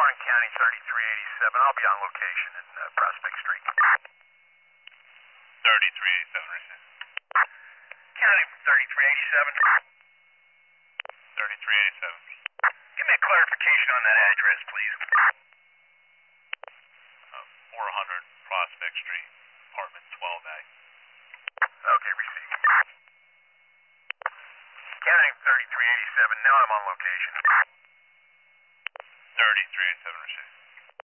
Warren County 3387. I'll be on location in Prospect Street. 3387, receive. County 3387. 3387. Give me a clarification on that address, please. 400 Prospect Street, apartment 12A. Okay, receive. County 3387. Now I'm on location.